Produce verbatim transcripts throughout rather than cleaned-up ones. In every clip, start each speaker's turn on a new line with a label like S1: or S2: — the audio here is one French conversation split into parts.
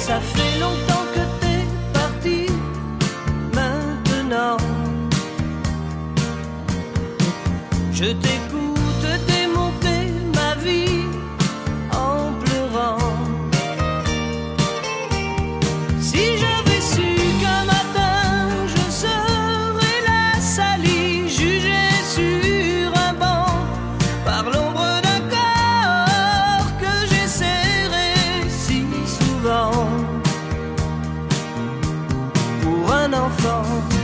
S1: Ça fait longtemps que t'es parti, maintenant je t'écoute démonter ma vie en pleurant. Si j'avais su qu'un matin je serais la salie, jugée sur un banc par l'ombre d'un corps que j'ai serré si souvent pour un enfant.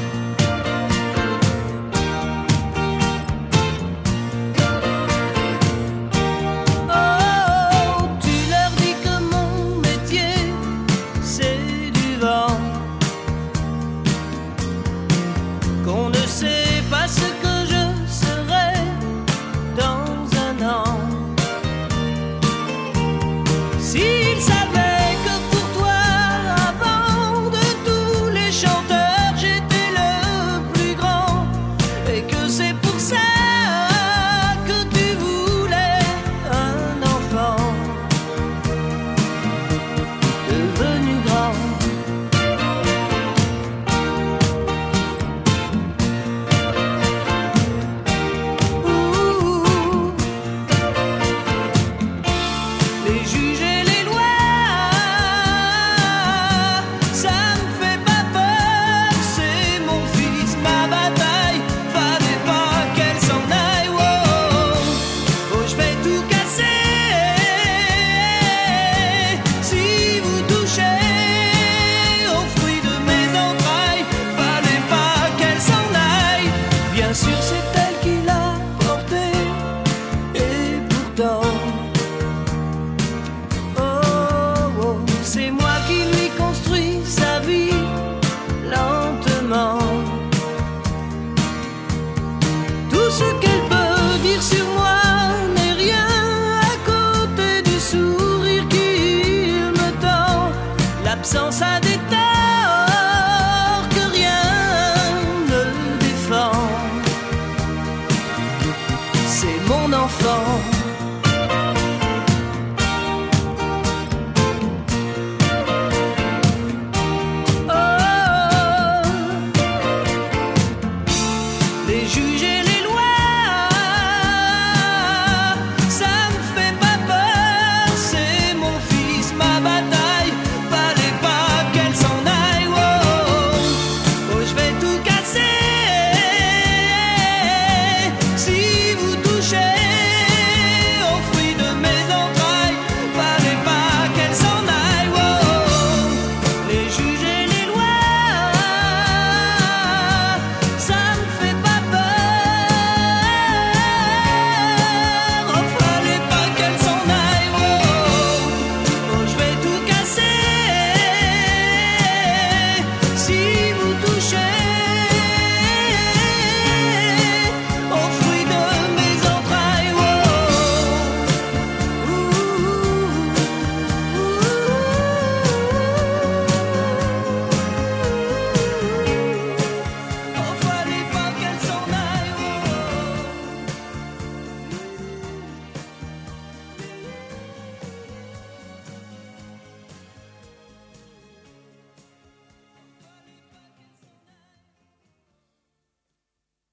S1: Qu'on ne sait pas ce que je serai dans un an. S'il savait que pour toi, avant de tous les chanteurs, j'étais le plus grand, et que c'est pour ça que tu voulais un enfant devenu grand. Bien sûr c'est elle qui l'a porté, et pourtant oh, oh, c'est moi qui lui construis sa vie lentement. Tout ce qu'elle peut dire sur moi n'est rien à côté du sourire qu'il me tend. L'absence a des